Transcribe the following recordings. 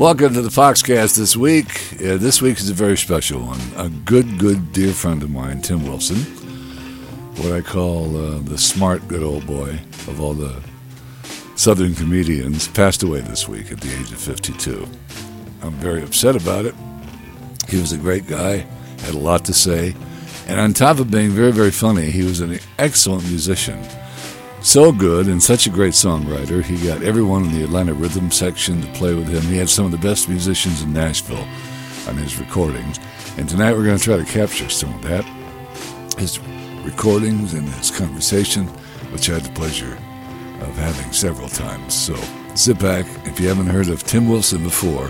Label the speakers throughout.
Speaker 1: Welcome to the Foxcast this week. This week is a very special one. A good dear friend of mine, Tim Wilson, what I call the smart good old boy of all the Southern comedians, passed away this week at the age of 52. I'm very upset about it. He was a great guy, had a lot to say, and on top of being very, very funny, he was an excellent musician. So good and such a great songwriter, he got everyone in the Atlanta Rhythm section to play with him. He had some of the best musicians in Nashville on his recordings. And tonight we're going to try to capture some of that, his recordings and his conversation, which I had the pleasure of having several times. So sit back. If you haven't heard of Tim Wilson before,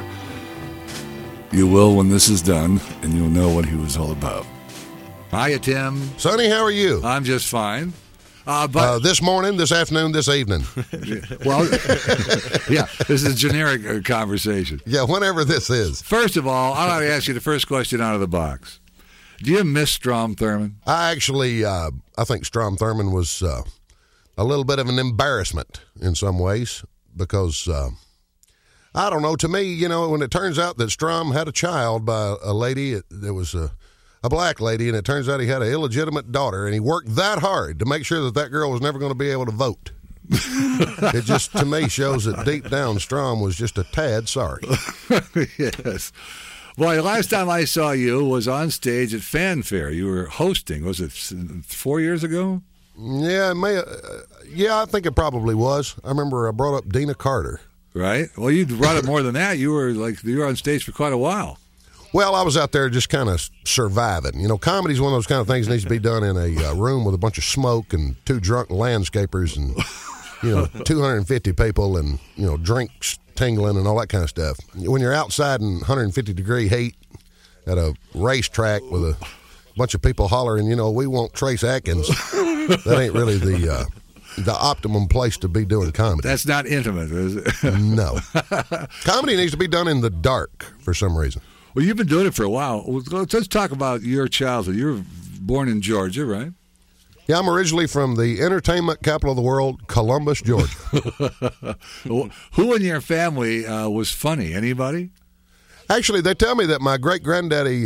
Speaker 1: you will when this is done, and you'll know what he was all about. Hiya, Tim.
Speaker 2: Sonny, how are you?
Speaker 1: I'm just fine.
Speaker 2: This morning, this afternoon, this evening.
Speaker 1: Well, yeah, this is a generic conversation.
Speaker 2: Yeah, whenever this is.
Speaker 1: First of all, I want to ask you the first question out of the box. Do you miss Strom Thurmond?
Speaker 2: I think Strom Thurmond was a little bit of an embarrassment in some ways because, I don't know, to me, when it turns out that Strom had a child by a lady, there was a black lady, and it turns out he had an illegitimate daughter, and he worked that hard to make sure that girl was never going to be able to vote. It just, to me, shows that deep down Strom was just a tad sorry.
Speaker 1: Yes. Well, last time I saw you was on stage at Fanfare. You were hosting. Was it 4 years ago?
Speaker 2: Yeah, I think it probably was. I remember I brought up Dina Carter.
Speaker 1: Right. Well, you brought up more than that. You were on stage for quite a while.
Speaker 2: Well, I was out there just kind of surviving. Comedy's one of those kind of things that needs to be done in a room with a bunch of smoke and two drunk landscapers and, 250 people and, drinks tingling and all that kind of stuff. When you're outside in 150-degree heat at a racetrack with a bunch of people hollering, we want Trace Atkins, that ain't really the optimum place to be doing comedy.
Speaker 1: That's not intimate, is it?
Speaker 2: No. Comedy needs to be done in the dark for some reason.
Speaker 1: Well, you've been doing it for a while. Let's talk about your childhood. You were born in Georgia, right?
Speaker 2: Yeah, I'm originally from the entertainment capital of the world, Columbus, Georgia.
Speaker 1: Who in your family was funny? Anybody?
Speaker 2: Actually, they tell me that my great-granddaddy,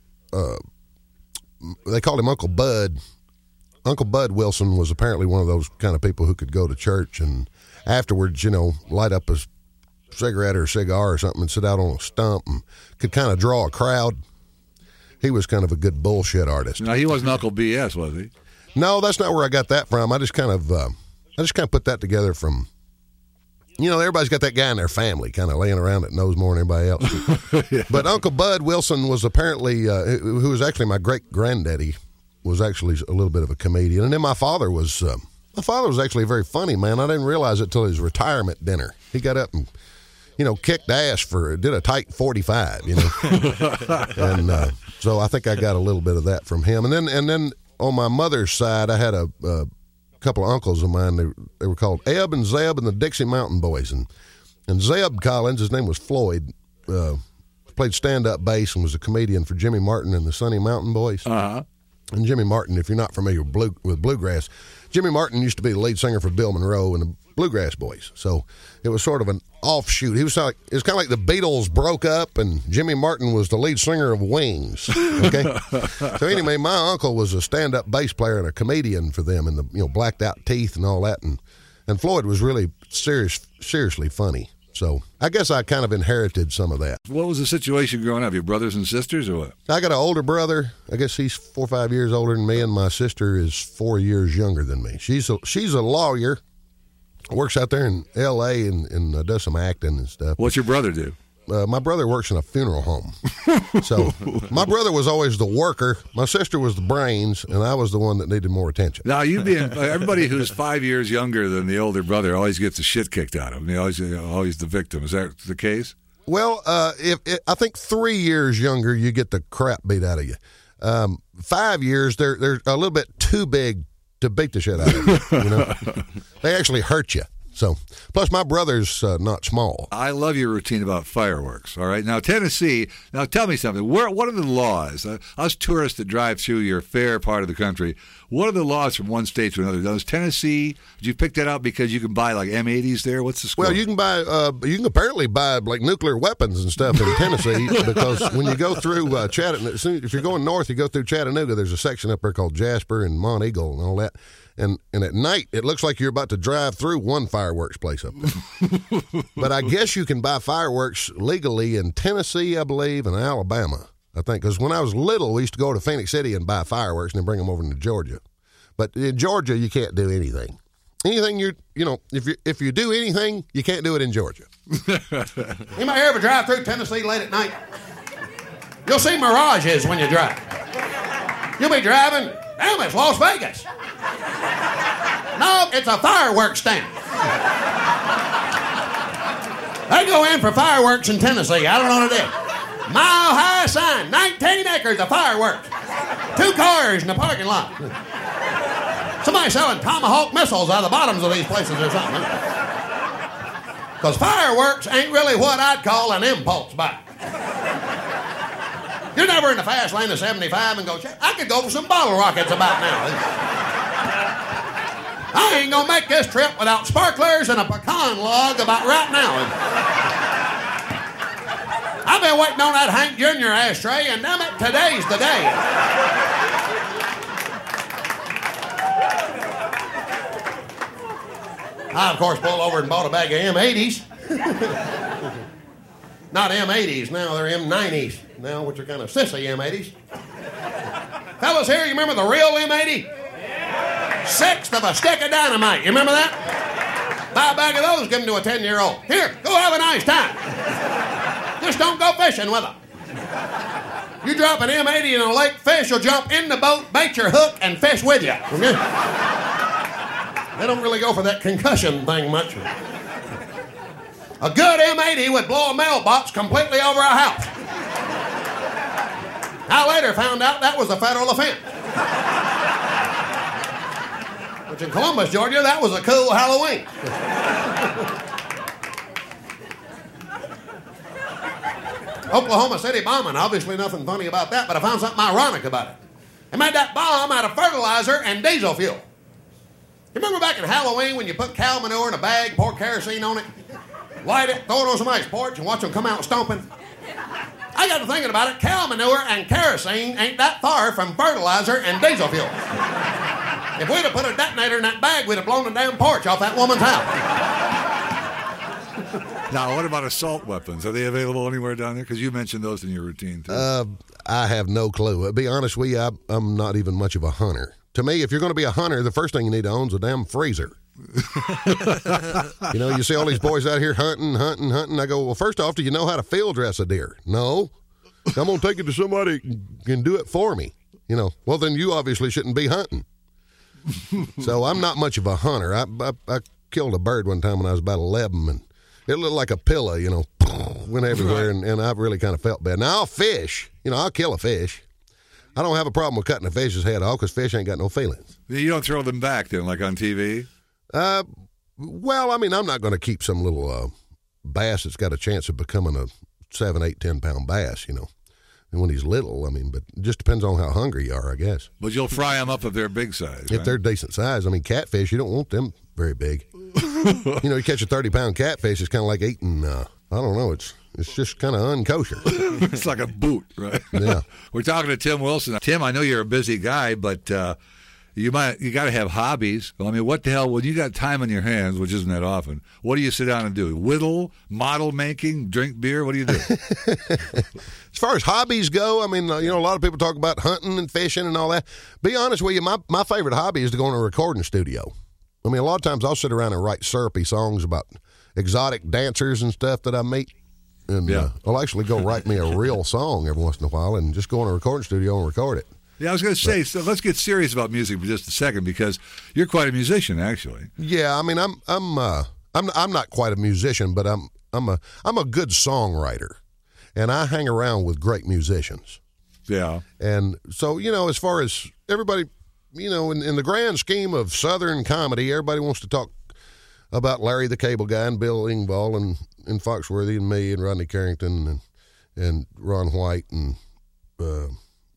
Speaker 2: they called him Uncle Bud. Uncle Bud Wilson was apparently one of those kind of people who could go to church and afterwards, light up a cigarette or a cigar or something and sit out on a stump and could kind of draw a crowd. He was kind of a good bullshit artist.
Speaker 1: No, he wasn't Uncle BS, was he?
Speaker 2: No, that's not where I got that from. I just kind of put that together from, everybody's got that guy in their family kind of laying around that knows more than everybody else. Yeah. But Uncle Bud Wilson was apparently, who was actually my great granddaddy, was actually a little bit of a comedian. And then my father was actually a very funny man. I didn't realize it till his retirement dinner. He got up and kicked ass did a tight 45, and so I think I got a little bit of that from him. And then on my mother's side, I had a couple of uncles of mine. They were called Ebb and Zeb and the Dixie Mountain Boys. And Zeb Collins, his name was Floyd, played stand-up bass and was a comedian for Jimmy Martin and the Sunny Mountain Boys.
Speaker 1: Uh-huh.
Speaker 2: And Jimmy Martin, if you're not familiar with bluegrass, Jimmy Martin used to be the lead singer for Bill Monroe and the Bluegrass Boys. So it was sort of an offshoot. It was kind of like the Beatles broke up and Jimmy Martin was the lead singer of Wings. Okay. So anyway, my uncle was a stand-up bass player and a comedian for them, and the blacked out teeth and all that. And Floyd was really seriously funny. So I guess I kind of inherited some of that.
Speaker 1: What was the situation growing up? Your brothers and sisters or what?
Speaker 2: I got an older brother. I guess he's 4 or 5 years older than me, and my sister is 4 years younger than me. She's a lawyer, works out there in L.A. and does some acting and stuff.
Speaker 1: What's your brother do?
Speaker 2: My brother works in a funeral home. So my brother was always the worker. My sister was the brains, and I was the one that needed more attention.
Speaker 1: Now, everybody who's 5 years younger than the older brother always gets the shit kicked out of him. Always the victim. Is that the case?
Speaker 2: Well, I think 3 years younger, you get the crap beat out of you. 5 years, they're a little bit too big to beat the shit out of you. They actually hurt you. So, plus my brother's not small.
Speaker 1: I love your routine about fireworks, all right? Now, Tennessee, tell me something. What are the laws? Us tourists that drive through your fair part of the country, What are the laws from one state to another? Does Tennessee, did you pick that out because you can buy like M80s there? What's the score?
Speaker 2: Well, you can apparently buy like nuclear weapons and stuff in Tennessee because when you go through Chattanooga, if you're going north, you go through Chattanooga, there's a section up there called Jasper and Mont Eagle and all that. And at night, it looks like you're about to drive through one fireworks place up there. But I guess you can buy fireworks legally in Tennessee, I believe, and Alabama, I think. Because when I was little, we used to go to Phoenix City and buy fireworks and then bring them over to Georgia. But in Georgia, you can't do anything. Anything if you do anything, you can't do it in Georgia. Anybody ever drive through Tennessee late at night? You'll see mirages when you drive. You'll be driving, damn, it's Las Vegas. No, it's a fireworks stand. They go in for fireworks in Tennessee. I don't know what it is. Mile high sign, 19 acres of fireworks. 2 cars in the parking lot. Somebody selling Tomahawk missiles out of the bottoms of these places or something. Because fireworks ain't really what I'd call an impulse buy. You're never in the fast lane of 75 and go, I could go for some bottle rockets about now. I ain't gonna make this trip without sparklers and a pecan log about right now. I've been waiting on that Hank Jr. ashtray, and damn it, today's the day. I, of course, pulled over and bought a bag of M80s. Not M80s now, they're M90s now, which are kind of sissy M80s. Fellas here, you remember the real M80? Sixth of a stick of dynamite. You remember that? Buy a bag of those, give them to a 10-year-old. Here, go have a nice time. Just don't go fishing with them. You drop an M80 in a lake, fish will jump in the boat, bait your hook, and fish with you. Okay? They don't really go for that concussion thing much. A good M80 would blow a mailbox completely over a house. I later found out that was a federal offense. Which in Columbus, Georgia, that was a cool Halloween. Oklahoma City bombing, obviously nothing funny about that, but I found something ironic about it. They made that bomb out of fertilizer and diesel fuel. You remember back in Halloween when you put cow manure in a bag, pour kerosene on it, light it, throw it on somebody's porch, and watch them come out stomping? I got to thinking about it. Cow manure and kerosene ain't that far from fertilizer and diesel fuel. If we'd have put a detonator in that bag, we'd have blown the damn porch off that woman's house.
Speaker 1: Now, what about assault weapons? Are they available anywhere down there? Because you mentioned those in your routine, too.
Speaker 2: I have no clue. To be honest with you, I'm not even much of a hunter. To me, if you're going to be a hunter, the first thing you need to own is a damn freezer. You know, you see all these boys out here hunting. I go, well, first off, do you know how to field dress a deer? No. I'm going to take it to somebody who can do it for me. You know, well, then you obviously shouldn't be hunting. So I'm not much of a hunter. I killed a bird one time when I was about 11, and it looked like a pillow, you know, went everywhere, and I really kind of felt bad. Now, I'll fish. You know, I'll kill a fish. I don't have a problem with cutting a fish's head off because fish ain't got no feelings.
Speaker 1: You don't throw them back, then, like on TV?
Speaker 2: Well, I mean, I'm not going to keep some little bass that's got a chance of becoming a 7, 8, 10-pound bass, you know. And when he's little, I mean, but it just depends on how hungry you are, I guess.
Speaker 1: But you'll fry them up if they're big size,
Speaker 2: If they're decent size. I mean, catfish, you don't want them very big. You know, you catch a 30-pound catfish, it's kind of like eating, I don't know, it's just kind of unkosher.
Speaker 1: It's like a boot, right?
Speaker 2: Yeah.
Speaker 1: We're talking to Tim Wilson. Tim, I know you're a busy guy, but you got to have hobbies. Well, I mean, what the hell, when you got time on your hands, which isn't that often, what do you sit down and do? Whittle, model making, drink beer? What do you do?
Speaker 2: As far as hobbies go, I mean, you know, a lot of people talk about hunting and fishing and all that. Be honest with you, my favorite hobby is to go in a recording studio. I mean, a lot of times I'll sit around and write syrupy songs about exotic dancers and stuff that I meet. And I'll actually go write me a real song every once in a while and just go in a recording studio and record it.
Speaker 1: Yeah, I was going to say, so let's get serious about music for just a second because you're quite a musician, actually.
Speaker 2: Yeah, I mean, I'm not quite a musician, but I'm a good songwriter, and I hang around with great musicians.
Speaker 1: Yeah,
Speaker 2: and so you know, as far as everybody, you know, in the grand scheme of Southern comedy, everybody wants to talk about Larry the Cable Guy and Bill Engvall and Foxworthy and me and Rodney Carrington and Ron White and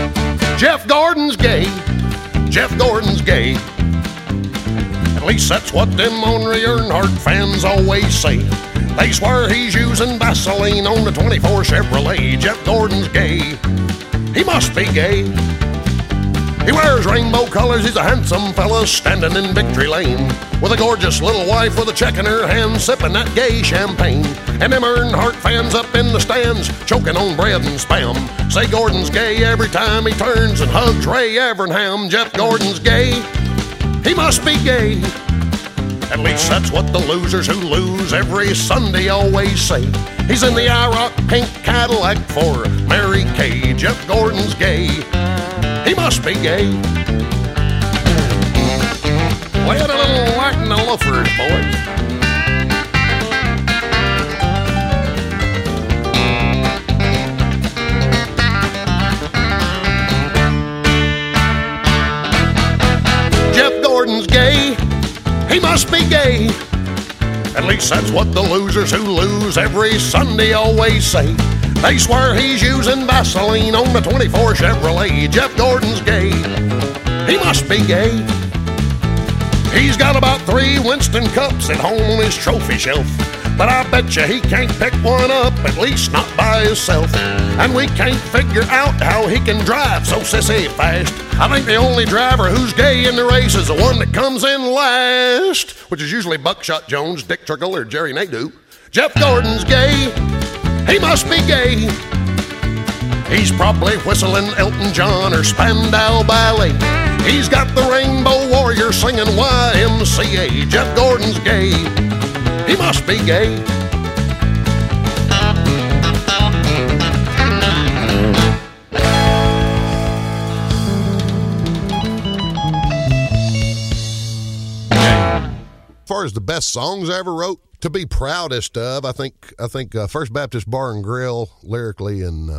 Speaker 3: Jeff Gordon's gay. Jeff Gordon's gay. At least that's what them Ornery Earnhardt fans always say. They swear he's using Vaseline on the 24 Chevrolet. Jeff Gordon's gay. He must be gay. He wears rainbow colors, he's a handsome fella standing in Victory Lane with a gorgeous little wife with a check in her hand, sipping that gay champagne. And them Earnhardt fans up in the stands choking on bread and spam say Gordon's gay every time he turns and hugs Ray Evernham. Jeff Gordon's gay. He must be gay. At least that's what the losers who lose every Sunday always say. He's in the IROC pink Cadillac for Mary Kay. Jeff Gordon's gay. He must be gay. Play it a little Latin loafers, boys. Jeff Gordon's gay. He must be gay. At least that's what the losers who lose every Sunday always say. They swear he's using Vaseline on the 24 Chevrolet. Jeff Gordon's gay. He must be gay. He's got about 3 Winston Cups at home on his trophy shelf, but I bet you he can't pick one up, at least not by himself. And we can't figure out how he can drive so sissy fast. I think the only driver who's gay in the race is the one that comes in last, which is usually Buckshot Jones, Dick Trickle, or Jerry Nadeau. Jeff Gordon's gay. He must be gay. He's probably whistling Elton John or Spandau Ballet. He's got the Rainbow Warrior singing YMCA. Jeff Gordon's gay. He must be gay.
Speaker 2: As far as the best songs I ever wrote, to be proudest of, I think First Baptist Bar and Grill lyrically, and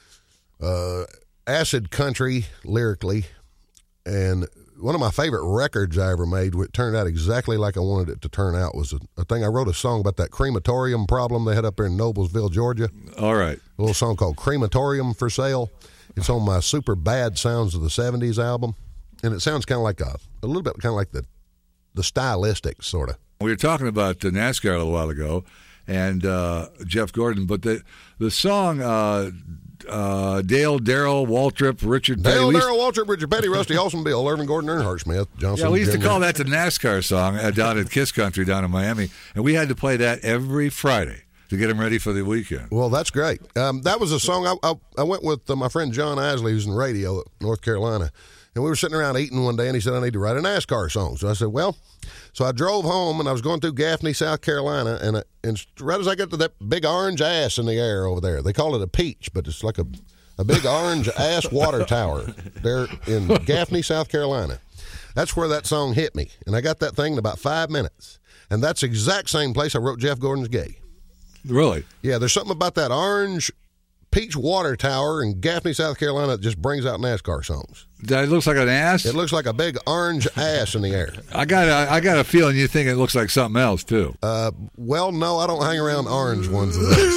Speaker 2: Acid Country lyrically, and one of my favorite records I ever made, which turned out exactly like I wanted it to turn out, was a thing. I wrote a song about that crematorium problem they had up there in Noblesville, Georgia.
Speaker 1: All right.
Speaker 2: A little song called Crematorium for Sale. It's on my Super Bad Sounds of the 70s album, and it sounds kind of like a little bit kind of like the stylistic sort of.
Speaker 1: We were talking about NASCAR a little while ago, and Jeff Gordon, but the song Dale, Darrell, Waltrip, Richard Petty.
Speaker 2: Dale, Darrell, Waltrip, Richard Petty, Rusty Olson, Bill, Irvin Gordon, Earnhardt Smith, Johnson.
Speaker 1: Yeah, we used to
Speaker 2: Jr.
Speaker 1: call that the NASCAR song down at Kiss Country down in Miami, and we had to play that every Friday to get them ready for the weekend.
Speaker 2: Well, that's great. That was a song I went with my friend John Isley, who's in radio at North Carolina, and we were sitting around eating one day, and he said, I need to write a NASCAR song. So I said, well, so I drove home, and I was going through Gaffney, South Carolina, and right as I got to that big orange ass in the air over there, they call it a peach, but it's like a big orange ass water tower there in Gaffney, South Carolina. That's where that song hit me, and I got that thing in about 5 minutes, and that's the exact same place I wrote Jeff Gordon's Gay.
Speaker 1: Really?
Speaker 2: Yeah, there's something about that orange peach water tower in Gaffney, South Carolina that just brings out NASCAR songs.
Speaker 1: That looks like an ass?
Speaker 2: It looks like a big orange ass in the air.
Speaker 1: I got a feeling you think it looks like something else, too.
Speaker 2: Well, no, I don't hang around orange ones.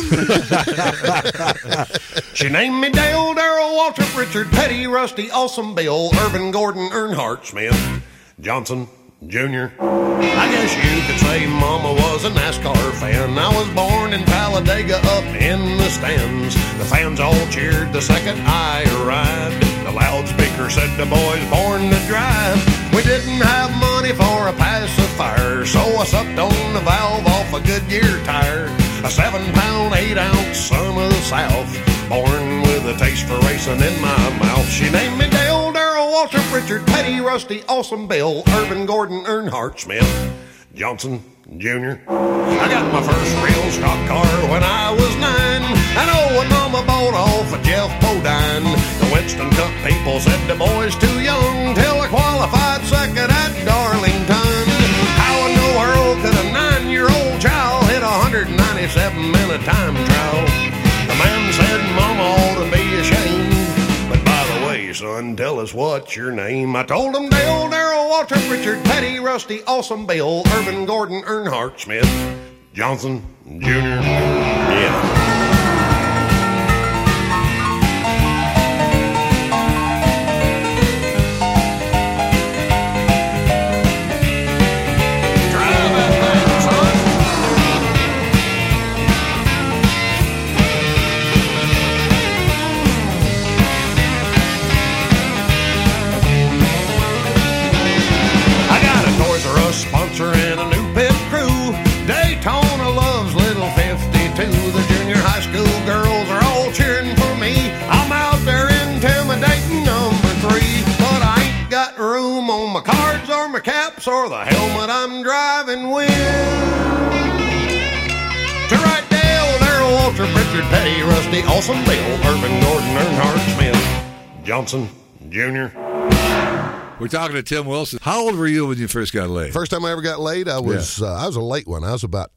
Speaker 3: She named me Dale, Darrell, Waltrip, Richard Petty, Rusty, Olson, Bill, Irvin Gordon, Earnhardt Smith, Johnson Jr. I guess you could say Mama was a NASCAR fan. I was born in Talladega up in the stands. The fans all cheered the second I arrived. The loudspeaker said the boy's born to drive. We didn't have money for a pacifier, so I sucked on the valve off a Goodyear tire. A 7-pound, 8-ounce son of the South, born with a taste for racing in my mouth. She named me Dale, Darrell, Waltrip, Richard Petty, Rusty, Olson, Bill, Irvin Gordon, Earnhardt Smith, Johnson Jr. I got my first real stock car when I was 9. I know when Mama bought off a Jeff Bodine. The Winston Cup people said the boy's too young till I qualified second at Darlington. How in the world could a 9-year-old child hit 197-minute time trial? The man said Mama ought to be ashamed. But by the way, son, tell us what's your name. I told him Dale, Darrell, Waltrip, Richard Petty, Rusty, Olson, Bill, Irvin Gordon, Earnhardt Smith, Johnson Jr. Yeah. straps or the helmet I'm driving with. To right Dale, Darrell, Walter, Pritchard, Petty, Rusty, Olson, Bill, Irvin, Gordon, Earnhardt, Smith, Johnson, Jr.
Speaker 1: We're talking to Tim Wilson. How old were you when you first got laid?
Speaker 2: First time I ever got laid, I was a late one. I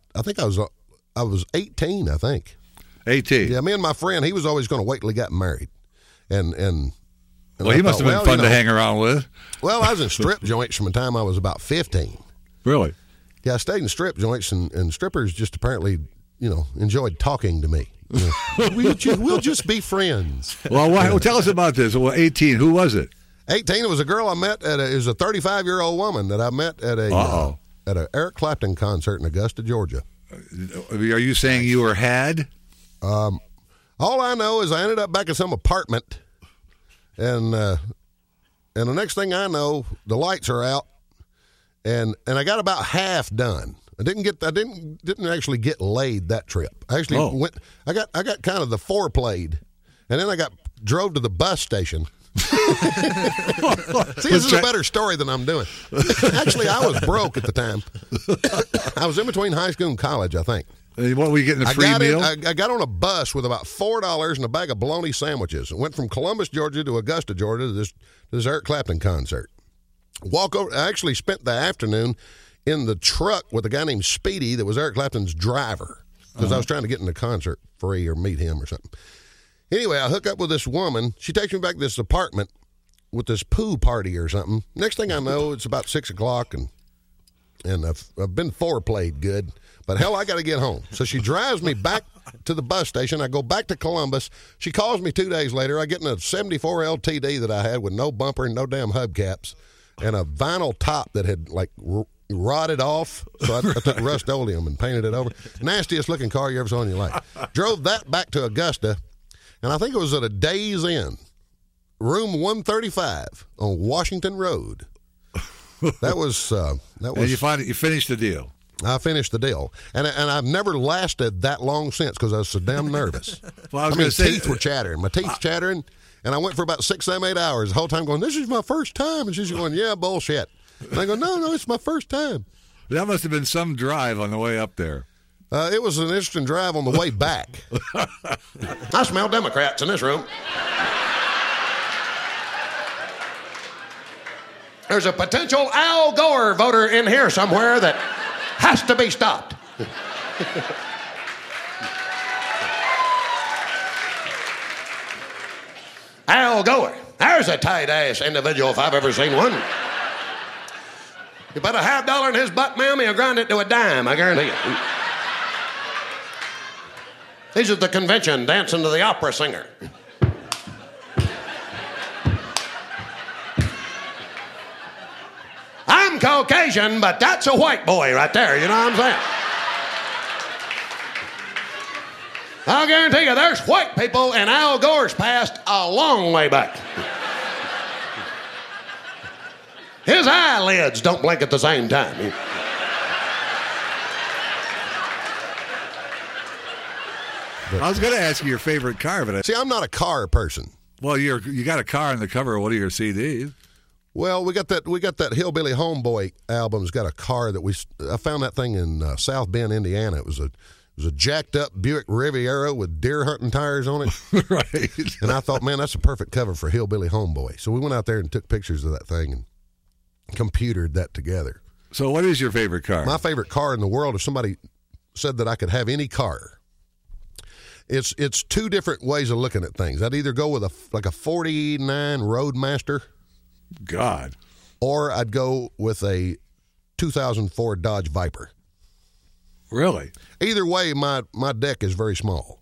Speaker 2: was 18, I think.
Speaker 1: 18.
Speaker 2: Yeah, me and my friend, he was always going to wait till he got married. And
Speaker 1: well, he must have been fun to hang around with.
Speaker 2: Well, I was in strip joints from the time I was about 15.
Speaker 1: Really?
Speaker 2: Yeah, I stayed in strip joints, and strippers just apparently, enjoyed talking to me. We'll just be friends.
Speaker 1: Well, tell us about this. Well, 18, who was it?
Speaker 2: 18, it was a girl I met it was a 35-year-old woman that I met at an Eric Clapton concert in Augusta, Georgia.
Speaker 1: Are you saying you were had?
Speaker 2: All I know is I ended up back in some apartment, and the next thing I know, the lights are out, and I got about half done. I didn't actually get laid that trip. I actually went. I got kind of the foreplayed, and then I drove to the bus station. See, this is a better story than I'm doing. Actually, I was broke at the time. I was in between high school and college, I think.
Speaker 1: What were you getting, a free meal?
Speaker 2: I got on a bus with about $4 and a bag of bologna sandwiches. Went from Columbus, Georgia to Augusta, Georgia to this Eric Clapton concert. Walk over. I actually spent the afternoon in the truck with a guy named Speedy that was Eric Clapton's driver because I was trying to get in the concert free or meet him or something. Anyway, I hook up with this woman. She takes me back to this apartment with this pool party or something. Next thing I know, it's about 6 o'clock, and I've been foreplayed good. But hell, I got to get home. So she drives me back to the bus station. I go back to Columbus. She calls me 2 days later. I get in a 74 LTD that I had with no bumper and no damn hubcaps and a vinyl top that had rotted off. So I took Rust-Oleum and painted it over. Nastiest looking car you ever saw in your life. Drove that back to Augusta. And I think it was at a Days Inn, room 135 on Washington Road. That was. And
Speaker 1: you finished the deal.
Speaker 2: I finished the deal, and I've never lasted that long since because I was so damn nervous.
Speaker 1: Well,
Speaker 2: my teeth were chattering. My teeth chattering, and I went for about 6, 7, 8 hours the whole time going, "This is my first time," and she's going, "Yeah, bullshit." And I go, "No, it's my first time."
Speaker 1: That must have been some drive on the way up there.
Speaker 2: It was an interesting drive on the way back.
Speaker 3: I smell Democrats in this room. There's a potential Al Gore voter in here somewhere that has to be stopped. Al Gore. There's a tight-ass individual if I've ever seen one. You put a $50 in his butt, ma'am, he'll grind it to a dime, I guarantee you. He's at the convention dancing to the opera singer. I'm Caucasian, but that's a white boy right there, you know what I'm saying? I'll guarantee you there's white people in Al Gore's past a long way back. His eyelids don't blink at the same time.
Speaker 1: I was going to ask you your favorite car, but
Speaker 2: See, I'm not a car person.
Speaker 1: Well, you got a car on the cover of one of your CDs.
Speaker 2: Well, we got that Hillbilly Homeboy album's got a car that I found that thing in South Bend, Indiana. It was a jacked up Buick Riviera with deer hunting tires on it.
Speaker 1: Right.
Speaker 2: And I thought, man, that's a perfect cover for Hillbilly Homeboy. So we went out there and took pictures of that thing and computered that together.
Speaker 1: So what is your favorite car?
Speaker 2: My favorite car in the world, if somebody said that I could have any car, it's two different ways of looking at things. I'd either go with a 49 Roadmaster.
Speaker 1: God.
Speaker 2: Or I'd go with a 2004 Dodge Viper.
Speaker 1: Really?
Speaker 2: Either way, my deck is very small.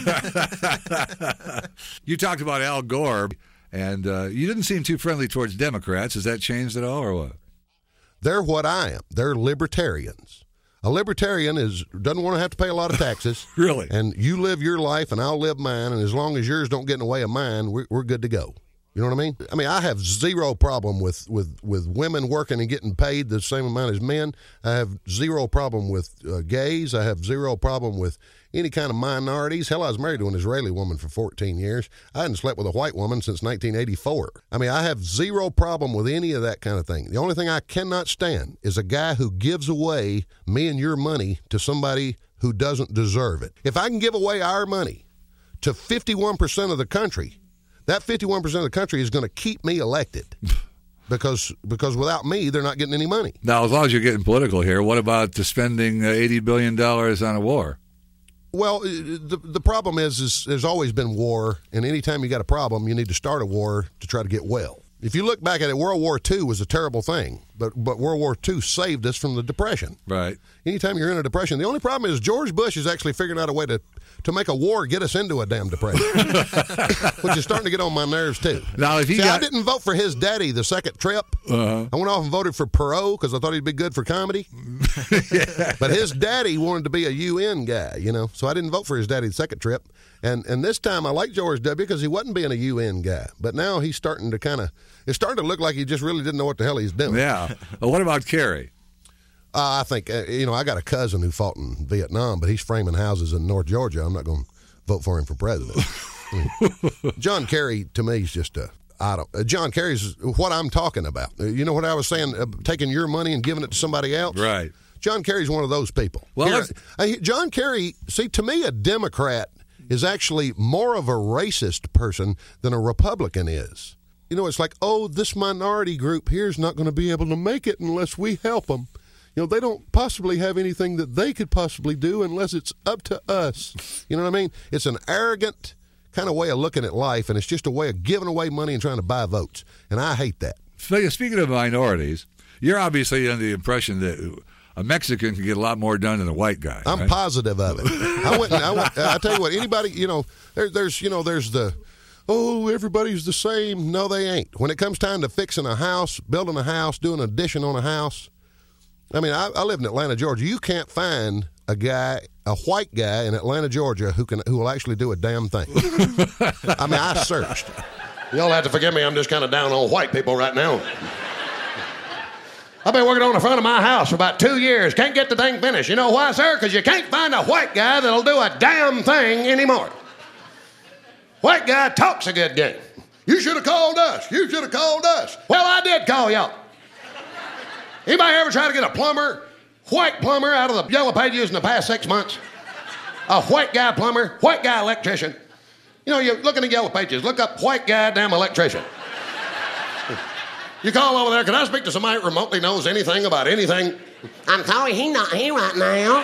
Speaker 1: You talked about Al Gore, and you didn't seem too friendly towards Democrats. Has that changed at all, or what?
Speaker 2: They're what I am. They're libertarians. A libertarian doesn't want to have to pay a lot of taxes.
Speaker 1: Really?
Speaker 2: And you live your life, and I'll live mine, and as long as yours don't get in the way of mine, we're good to go. You know what I mean? I mean, I have zero problem with women working and getting paid the same amount as men. I have zero problem with gays. I have zero problem with any kind of minorities. Hell, I was married to an Israeli woman for 14 years. I hadn't slept with a white woman since 1984. I mean, I have zero problem with any of that kind of thing. The only thing I cannot stand is a guy who gives away me and your money to somebody who doesn't deserve it. If I can give away our money to 51% of the country, that 51% of the country is going to keep me elected because without me, they're not getting any money.
Speaker 1: Now, as long as you're getting political here, what about spending $80 billion on a war?
Speaker 2: Well, the problem is there's always been war, and anytime you got a problem, you need to start a war to try to get well. If you look back at it, World War II was a terrible thing, but World War II saved us from the Depression.
Speaker 1: Right.
Speaker 2: Anytime you're in a depression, the only problem is George Bush is actually figuring out a way to make a war get us into a damn depression, which is starting to get on my nerves too.
Speaker 1: Now, if
Speaker 2: I didn't vote for his daddy the second trip. I went off and voted for Perot because I thought he'd be good for comedy. Yeah. But his daddy wanted to be a UN guy, you know, so I didn't vote for his daddy the second trip. And this time I like George W. because he wasn't being a UN guy. But now he's starting to it's starting to look like he just really didn't know what the hell he's doing.
Speaker 1: Yeah. Well, what about Kerry?
Speaker 2: I think, I got a cousin who fought in Vietnam, but he's framing houses in North Georgia. I'm not going to vote for him for president. John Kerry, to me, is just John Kerry's what I'm talking about. You know what I was saying, taking your money and giving it to somebody else?
Speaker 1: Right.
Speaker 2: John Kerry's one of those people.
Speaker 1: Well,
Speaker 2: John Kerry, see, to me, a Democrat is actually more of a racist person than a Republican is. You know, it's like, this minority group here is not going to be able to make it unless we help them. You know, they don't possibly have anything that they could possibly do unless it's up to us. You know what I mean? It's an arrogant kind of way of looking at life, and it's just a way of giving away money and trying to buy votes. And I hate that.
Speaker 1: Speaking of minorities, you're obviously under the impression that a Mexican can get a lot more done than a white guy.
Speaker 2: I'm
Speaker 1: right?
Speaker 2: positive of it. I tell you what, anybody, there's the, everybody's the same. No, they ain't. When it comes time to fixing a house, building a house, doing an addition on a house, I mean, I live in Atlanta, Georgia. You can't find a white guy in Atlanta, Georgia who will actually do a damn thing. I mean, I searched.
Speaker 3: Y'all have to forgive me. I'm just kind of down on white people right now. I've been working on the front of my house for about 2 years. Can't get the thing finished. You know why, sir? Because you can't find a white guy that'll do a damn thing anymore. White guy talks a good game. You should have called us. You should have called us. Well, I did call y'all. Anybody ever try to get a white plumber out of the Yellow Pages in the past 6 months? A white guy plumber, white guy electrician. You know, you're looking at Yellow Pages. Look up white guy damn electrician. You call over there, can I speak to somebody who remotely knows anything about anything? I'm sorry, he's not here right now.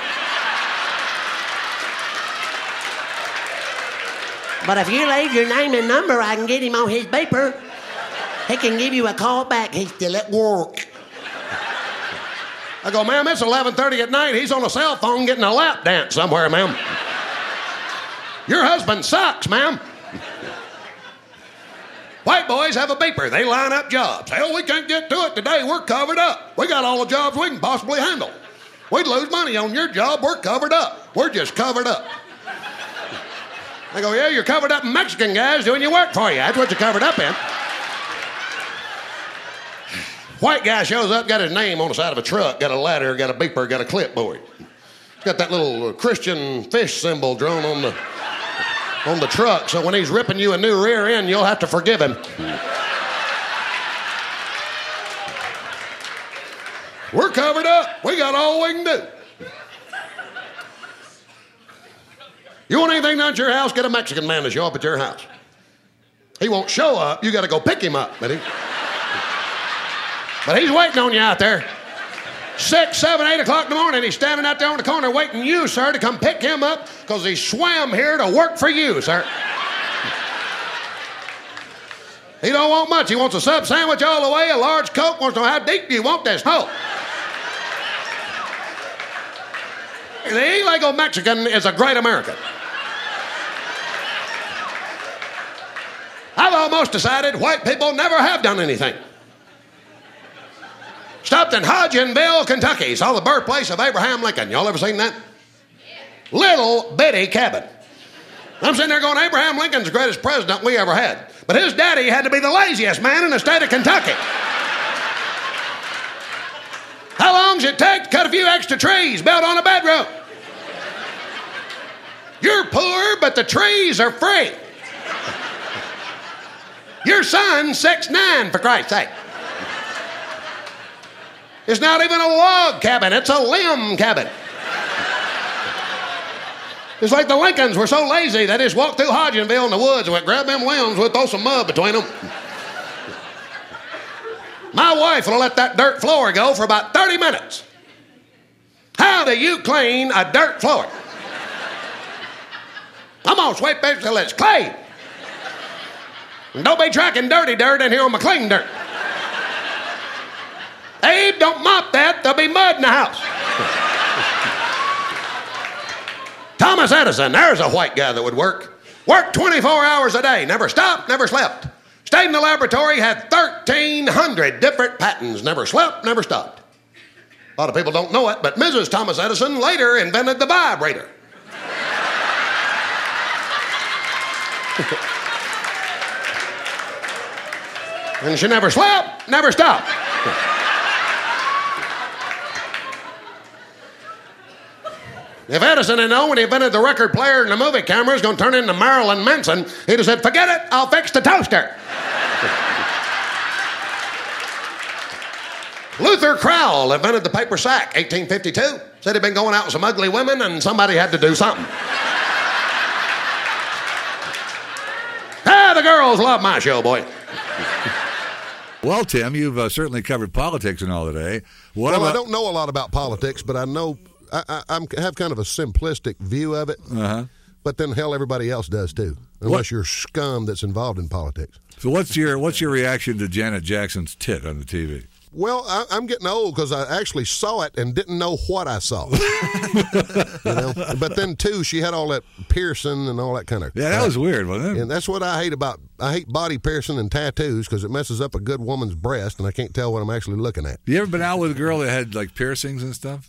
Speaker 3: But if you leave your name and number, I can get him on his beeper. He can give you a call back. He's still at work. I go, ma'am, it's 11:30 at night. He's on a cell phone getting a lap dance somewhere, ma'am. Your husband sucks, ma'am. White boys have a beeper. They line up jobs. Hell, we can't get to it today. We're covered up. We got all the jobs we can possibly handle. We'd lose money on your job. We're covered up. We're just covered up. I go, yeah, you're covered up in Mexican guys doing your work for you. That's what you're covered up in. White guy shows up, got his name on the side of a truck, got a ladder, got a beeper, got a clipboard. He's got that little Christian fish symbol drawn on the truck, so when he's ripping you a new rear end, you'll have to forgive him. We're covered up. We got all we can do. You want anything done at your house, get a Mexican man to show up at your house. He won't show up. You got to go pick him up, But he's waiting on you out there. 6, 7, 8 o'clock in the morning, he's standing out there on the corner waiting you, sir, to come pick him up because he swam here to work for you, sir. He don't want much. He wants a sub sandwich all the way, a large Coke, wants to know how deep do you want this hole. The illegal Mexican is a great American. I've almost decided white people never have done anything. Stopped in Hodgenville, Kentucky. Saw the birthplace of Abraham Lincoln. Y'all ever seen that? Little bitty cabin. I'm sitting there going, Abraham Lincoln's the greatest president we ever had. But his daddy had to be the laziest man in the state of Kentucky. How long does it take to cut a few extra trees built on a bedroom? You're poor, but the trees are free. Your son's 6'9", for Christ's sake. It's not even a log cabin, it's a limb cabin. It's like the Lincolns were so lazy they just walked through Hodgenville in the woods and went, grab them limbs, we'll throw some mud between them. My wife will let that dirt floor go for about 30 minutes. How do you clean a dirt floor? I'm gonna sweep it till it's clean. And don't be tracking dirty dirt in here on my clean dirt. Abe, don't mop that, there'll be mud in the house. Thomas Edison, there's a white guy that would work. Worked 24 hours a day, never stopped, never slept. Stayed in the laboratory, had 1,300 different patents, never slept, never stopped. A lot of people don't know it, but Mrs. Thomas Edison later invented the vibrator. And she never slept, never stopped. If Edison had known when he invented the record player and the movie camera was going to turn into Marilyn Manson, he'd have said, forget it, I'll fix the toaster. Luther Crowell invented the paper sack, 1852. Said he'd been going out with some ugly women and somebody had to do something. The girls love my show, boy.
Speaker 1: Well, Tim, you've certainly covered politics and all today.
Speaker 2: I don't know a lot about politics, but I know I have kind of a simplistic view of it.
Speaker 1: Uh-huh.
Speaker 2: But then, hell, everybody else does too, unless you're scum that's involved in politics.
Speaker 1: So what's your reaction to Janet Jackson's tit on the TV?
Speaker 2: Well, I'm getting old because I actually saw it and didn't know what I saw. But then, too, she had all that piercing and all that kind of
Speaker 1: Yeah, that was weird, wasn't it?
Speaker 2: And that's what I hate body piercing and tattoos because it messes up a good woman's breast and I can't tell what I'm actually looking at.
Speaker 1: You ever been out with a girl that had, like, piercings and stuff?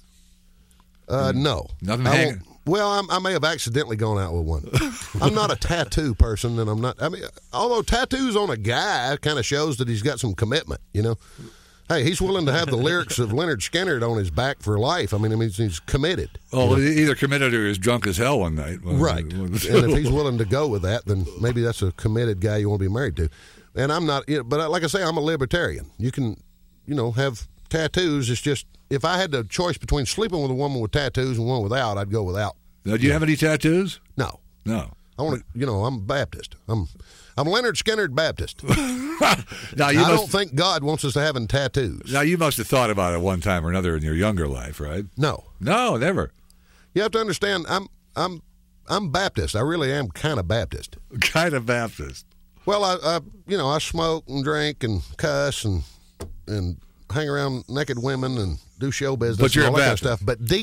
Speaker 2: No.
Speaker 1: Nothing hanging?
Speaker 2: Well, I may have accidentally gone out with one. I'm not a tattoo person, and I'm not. I mean, although tattoos on a guy kind of shows that he's got some commitment, you know. Hey, he's willing to have the lyrics of Leonard Skinner on his back for life. I mean, he's committed.
Speaker 1: Oh, either committed or he's drunk as hell one night.
Speaker 2: Right. And if he's willing to go with that, then maybe that's a committed guy you want to be married to. And I'm not, but like I say, I'm a libertarian. You can, have tattoos. It's just, if I had the choice between sleeping with a woman with tattoos and one without, I'd go without.
Speaker 1: Now, do you have any tattoos?
Speaker 2: No.
Speaker 1: No.
Speaker 2: I want to, I'm Baptist. I'm Leonard Skinner Baptist.
Speaker 1: Now,
Speaker 2: I don't think God wants us to having tattoos.
Speaker 1: Now, you must have thought about it one time or another in your younger life, right?
Speaker 2: No.
Speaker 1: No, never.
Speaker 2: You have to understand, I'm Baptist. I really am kind of Baptist.
Speaker 1: Kind of Baptist.
Speaker 2: Well, I smoke and drink and cuss and hang around naked women and do show business
Speaker 1: but you're
Speaker 2: and all that
Speaker 1: Baptist.
Speaker 2: kind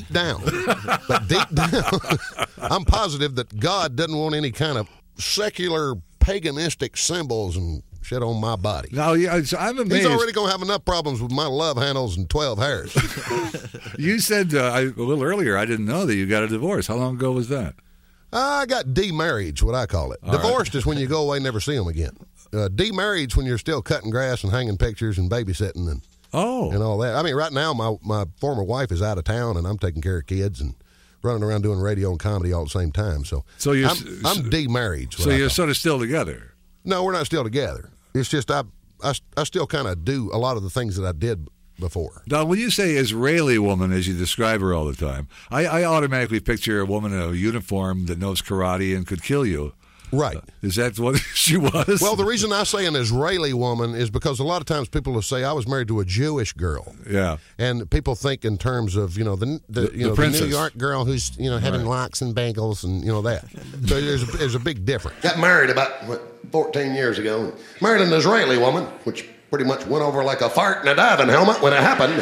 Speaker 2: of stuff. But deep down, I'm positive that God doesn't want any kind of secular paganistic symbols and shit on my body.
Speaker 1: No, I'm amazed.
Speaker 2: He's already going to have enough problems with my love handles and 12 hairs.
Speaker 1: You said a little earlier, I didn't know that you got a divorce. How long ago was that?
Speaker 2: I got demarriage, what I call it.
Speaker 1: All
Speaker 2: Divorced is when you go away and never see them again. Demarriage when you're still cutting grass and hanging pictures and babysitting and all that. I mean, right now my former wife is out of town and I'm taking care of kids and running around doing radio and comedy all at the same time. So I'm demarried.
Speaker 1: So you're sort of still together.
Speaker 2: No, we're not still together. It's just I still kind of do a lot of the things that I did before.
Speaker 1: Now, when you say Israeli woman, as you describe her all the time, I automatically picture a woman in a uniform that knows karate and could kill you.
Speaker 2: Right.
Speaker 1: Is that what she was?
Speaker 2: Well, the reason I say an Israeli woman is because a lot of times people will say I was married to a Jewish girl.
Speaker 1: Yeah.
Speaker 2: And people think in terms of, the New York girl who's, having locks and bagels and, that. So there's a big difference.
Speaker 3: Got married about, 14 years ago. Married an Israeli woman, which pretty much went over like a fart in a diving helmet when it happened.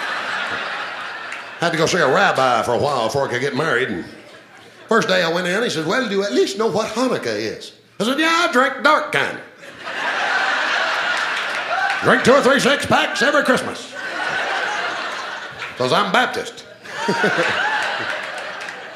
Speaker 3: Had to go see a rabbi for a while before I could get married. And first day I went in, he says, well, do you at least know what Hanukkah is? I said, yeah, I drink dark kind. Drink 2 or 3 6-packs every Christmas. Because I'm Baptist.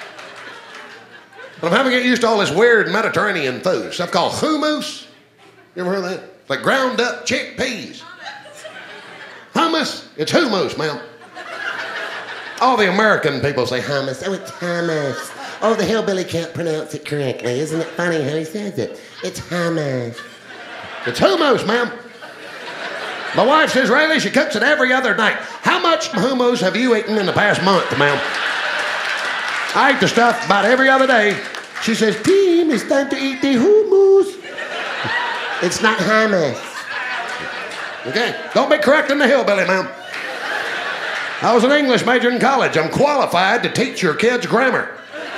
Speaker 3: But I'm having to get used to all this weird Mediterranean food. Stuff called hummus, You ever heard of that? Like ground up chickpeas. Hummus? It's hummus, ma'am. All the American people say hummus. Oh, it's hummus. Oh, the hillbilly can't pronounce it correctly. Isn't it funny how he says it? It's hummus. It's hummus, ma'am. My wife's Israeli. She cooks it every other night. How much hummus have you eaten in the past month, ma'am? I eat the stuff about every other day. She says, Tim, it's time to eat the hummus. It's not hummus. Okay? Don't be correcting the hillbilly, ma'am. I was an English major in college. I'm qualified to teach your kids grammar.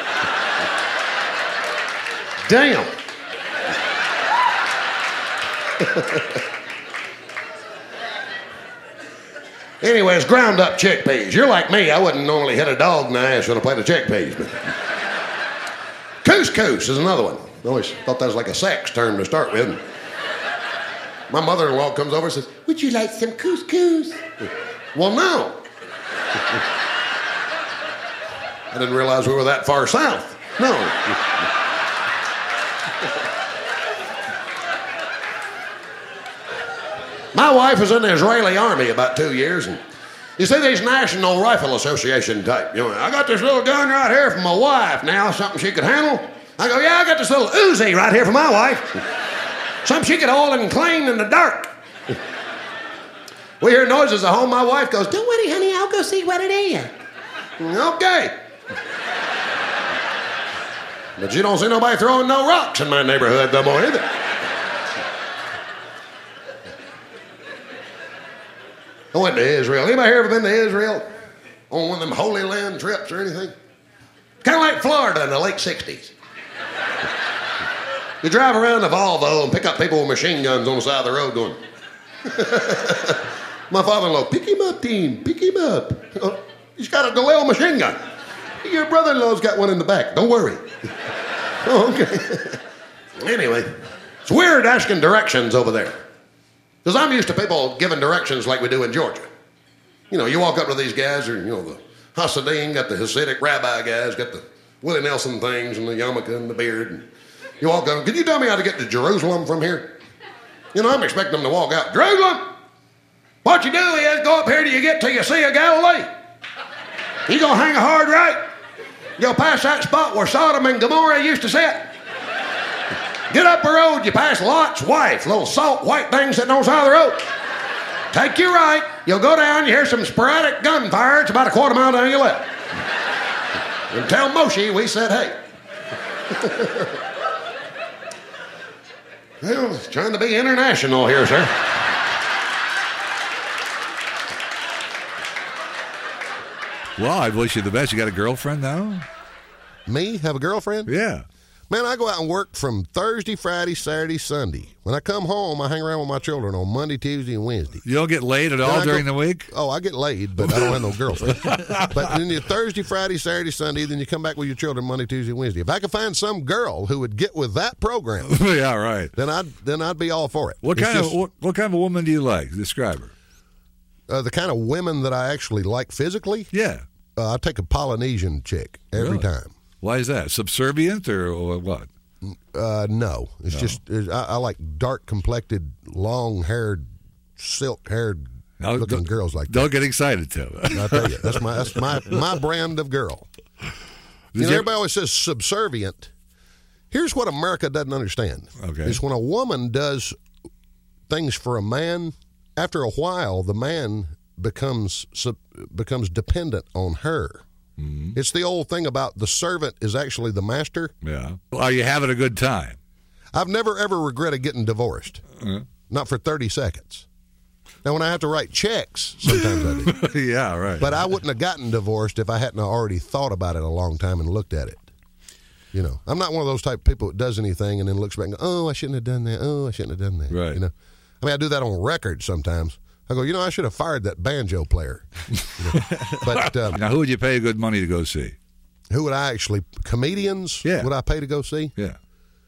Speaker 3: Damn. Anyways, ground up chickpeas. You're like me. I wouldn't normally hit a dog in the ass when I played the chickpeas. But couscous is another one. I always thought that was like a sex term to start with. My mother-in-law comes over and says, would you like some couscous? Well, no. I didn't realize we were that far south. No. My wife was in the Israeli army about 2 years, and you see these National Rifle Association type. You know, I got this little gun right here from my wife now, something she could handle. I go, yeah, I got this little Uzi right here for my wife. Something she could hold and clean in the dark. We hear noises at home. My wife goes, don't worry, honey, I'll go see what it is. Okay. But you don't see nobody throwing no rocks in my neighborhood no more either. I went to Israel. Anybody here ever been to Israel? On one of them Holy Land trips or anything? Kind of like Florida in the late 60s. You drive around a Volvo and pick up people with machine guns on the side of the road going, my father-in-law, pick him up, Dean, pick him up. Oh, he's got a Galil machine gun. Your brother-in-law's got one in the back. Don't worry. Oh, okay. Anyway, it's weird asking directions over there. Because I'm used to people giving directions like we do in Georgia. You know, you walk up to these guys, or, you know, the Hasidim, got the Hasidic rabbi guys, got the Willie Nelson things and the yarmulke and the beard. And you walk up, can you tell me how to get to Jerusalem from here? You know, I'm expecting them to walk out, Jerusalem! What you do is go up here till you get to the Sea of Galilee. You gonna hang a hard right. You'll pass that spot where Sodom and Gomorrah used to sit. Get up the road, you pass Lot's wife, little salt white thing sitting on the side of the road. Take your right, you'll go down, you hear some sporadic gunfire, it's about a quarter mile down your left. And tell Moshe we said hey. Well, it's trying to be international here, sir.
Speaker 1: Well, I wish you the best. You got a girlfriend now?
Speaker 2: Me? Have a girlfriend?
Speaker 1: Yeah.
Speaker 2: Man, I go out and work from Thursday, Friday, Saturday, Sunday. When I come home, I hang around with my children on Monday, Tuesday, and Wednesday.
Speaker 1: You don't get laid at all during the week?
Speaker 2: Oh, I get laid, but I don't have no girlfriend. But then you Thursday, Friday, Saturday, Sunday, then you come back with your children Monday, Tuesday, Wednesday. If I could find some girl who would get with that program,
Speaker 1: yeah, right.
Speaker 2: Then I'd be all for it.
Speaker 1: What kind of woman do you like? Describe her.
Speaker 2: The kind of women that I actually like physically?
Speaker 1: Yeah.
Speaker 2: I take a Polynesian chick every time.
Speaker 1: Why is that? Subservient or what?
Speaker 2: No. It's just I like dark-complected, long-haired, silk-haired looking girls like that.
Speaker 1: Don't get excited, Tim.
Speaker 2: I tell you, that's my brand of girl. Everybody always says subservient. Here's what America doesn't understand.
Speaker 1: Okay.
Speaker 2: Is when a woman does things for a man, after a while, the man becomes dependent on her. Mm-hmm. It's the old thing about the servant is actually the master.
Speaker 1: Yeah. Are you having a good time?
Speaker 2: I've never, ever regretted getting divorced. Not for 30 seconds. Now, when I have to write checks, sometimes I do.
Speaker 1: Yeah, right.
Speaker 2: But I wouldn't have gotten divorced if I hadn't already thought about it a long time and looked at it. You know, I'm not one of those type of people that does anything and then looks back and goes, oh, I shouldn't have done that. Oh, I shouldn't have done that.
Speaker 1: Right.
Speaker 2: You know, I mean, I do that on record sometimes. I go, I should have fired that banjo player. But
Speaker 1: now, who would you pay good money to go see?
Speaker 2: Who would I actually? Comedians?
Speaker 1: Yeah.
Speaker 2: Would I pay to go see?
Speaker 1: Yeah.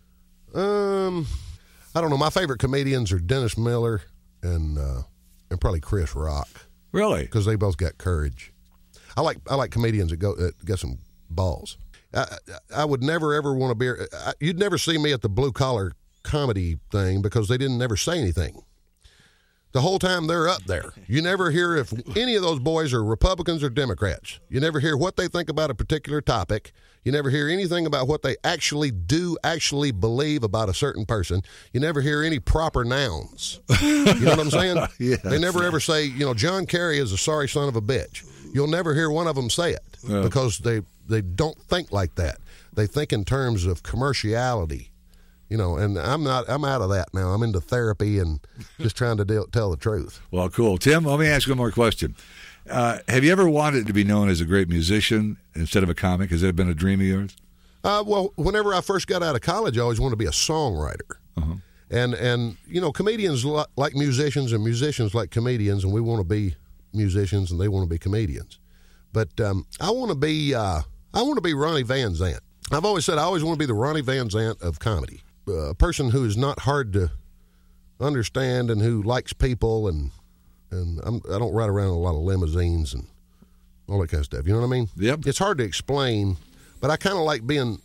Speaker 2: I don't know. My favorite comedians are Dennis Miller and probably Chris Rock.
Speaker 1: Really?
Speaker 2: Because they both got courage. I like comedians that got some balls. I would never ever want to be. You'd never see me at the Blue Collar comedy thing because they didn't never say anything. The whole time they're up there. You never hear if any of those boys are Republicans or Democrats. You never hear what they think about a particular topic. You never hear anything about what they actually believe about a certain person. You never hear any proper nouns. You know what I'm saying?
Speaker 1: Yes.
Speaker 2: They never ever say, John Kerry is a sorry son of a bitch. You'll never hear one of them say it because they don't think like that. They think in terms of commerciality. And I'm out of that now. I'm into therapy and just trying to tell the truth.
Speaker 1: Well, cool. Tim, let me ask you one more question. Have you ever wanted to be known as a great musician instead of a comic? Has that been a dream of yours?
Speaker 2: Well, whenever I first got out of college, I always wanted to be a songwriter.
Speaker 1: Uh-huh.
Speaker 2: And comedians like musicians and musicians like comedians, and we want to be musicians and they want to be comedians. But I want to be Ronnie Van Zant. I've always said I always want to be the Ronnie Van Zant of comedy. A person who is not hard to understand and who likes people, and I don't ride around in a lot of limousines and all that kind of stuff. You know what I mean?
Speaker 1: Yep.
Speaker 2: It's hard to explain, but I kind of like being,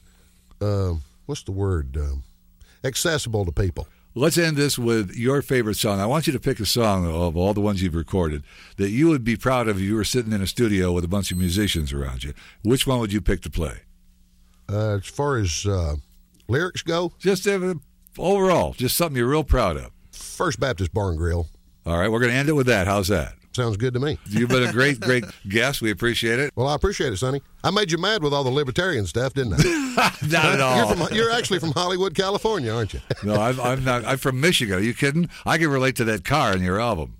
Speaker 2: accessible to people.
Speaker 1: Let's end this with your favorite song. I want you to pick a song of all the ones you've recorded that you would be proud of if you were sitting in a studio with a bunch of musicians around you. Which one would you pick to play?
Speaker 2: As far as lyrics go?
Speaker 1: Just overall, just something you're real proud of.
Speaker 2: First Baptist Bar and Grill.
Speaker 1: All right, we're going to end it with that. How's that?
Speaker 2: Sounds good to me.
Speaker 1: You've been a great guest. We appreciate it.
Speaker 2: Well, I appreciate it, Sonny. I made you mad with all the libertarian stuff, didn't I?
Speaker 1: Not at all.
Speaker 2: You're actually from Hollywood, California, aren't you?
Speaker 1: No, I'm not. I'm from Michigan. Are you kidding? I can relate to that car in your album.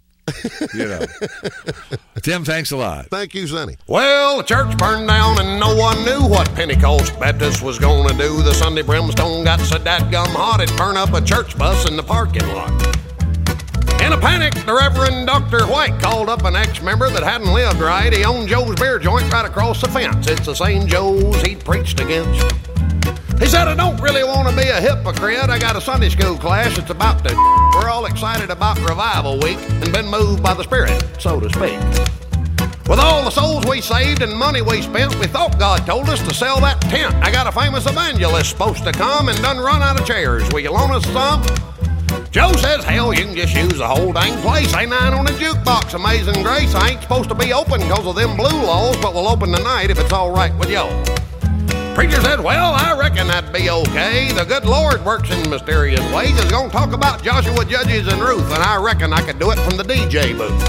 Speaker 1: Tim, thanks a lot.
Speaker 2: Thank you, Sonny.
Speaker 3: Well, the church burned down and no one knew what Pentecost Baptist was gonna do. The Sunday brimstone got so dadgum hot it'd burn up a church bus in the parking lot. In a panic, the Reverend Dr. White called up an ex-member that hadn't lived right. He owned Joe's beer joint right across the fence. It's the same Joe's he'd preached against. He said, I don't really want to be a hypocrite. I got a Sunday school class that's about to We're all excited about Revival Week and been moved by the Spirit, so to speak. With all the souls we saved and money we spent, we thought God told us to sell that tent. I got a famous evangelist supposed to come and done run out of chairs. Will you loan us some? Joe says, hell, you can just use the whole dang place. Ain't nine on a jukebox, Amazing Grace. I ain't supposed to be open because of them blue laws, but we'll open tonight if it's all right with y'all. Preacher said, well, I reckon that'd be okay. The good Lord works in mysterious ways. He's going to talk about Joshua, Judges, and Ruth, and I reckon I could do it from the DJ booth.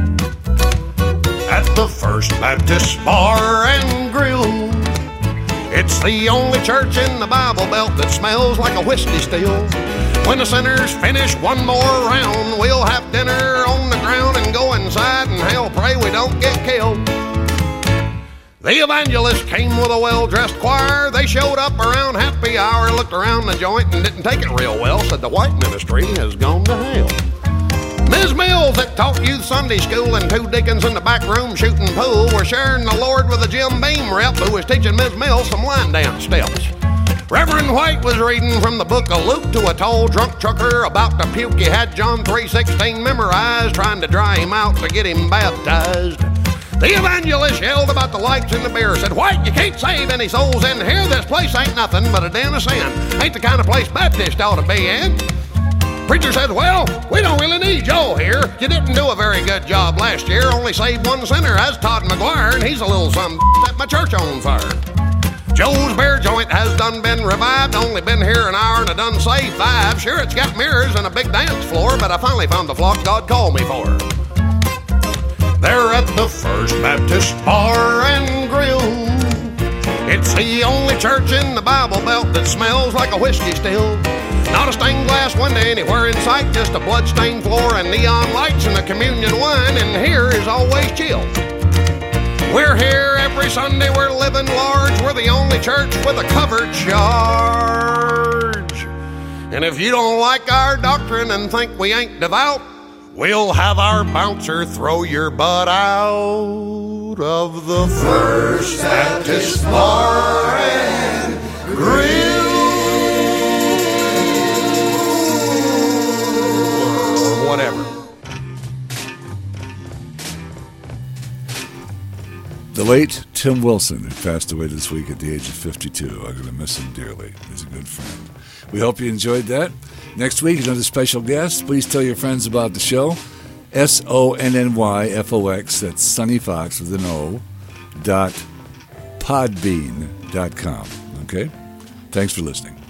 Speaker 3: At the First Baptist Bar and Grill, it's the only church in the Bible Belt that smells like a whiskey still. When the sinners finish one more round, we'll have dinner on the ground and go inside and hell pray we don't get killed. The evangelist came with a well-dressed choir. They showed up around happy hour, looked around the joint and didn't take it real well, said the white ministry has gone to hell. Ms. Mills that taught youth Sunday school and two deacons in the back room shooting pool were sharing the Lord with a Jim Beam rep who was teaching Ms. Mills some line dance steps. Reverend White was reading from the book of Luke to a tall drunk trucker about to puke. He had John 3:16 memorized, trying to dry him out to get him baptized. The evangelist yelled about the lights in the beer, said, White, you can't save any souls in here. This place ain't nothing but a den of sin. Ain't the kind of place Baptist ought to be in. Preacher said, well, we don't really need y'all here. You didn't do a very good job last year. Only saved one sinner. That's Todd McGuire, and he's a little something set my church on fire. Joe's beer joint has done been revived. Only been here an hour and I done saved 5. Sure, it's got mirrors and a big dance floor, but I finally found the flock God called me for. They're at the First Baptist Bar and Grill. It's the only church in the Bible Belt that smells like a whiskey still. Not a stained glass window anywhere in sight, just a blood-stained floor and neon lights and a communion wine, and here is always chill. We're here every Sunday, we're living large, we're the only church with a covered charge. And if you don't like our doctrine and think we ain't devout, we'll have our bouncer throw your butt out of the First Baptist Bar and Grill. Or whatever.
Speaker 1: The late Tim Wilson, who passed away this week at the age of 52. I'm going to miss him dearly. He's a good friend. We hope you enjoyed that. Next week, another special guest. Please tell your friends about the show. SONNYFOX, that's Sonny Fox with an O, .podbean.com. Okay? Thanks for listening.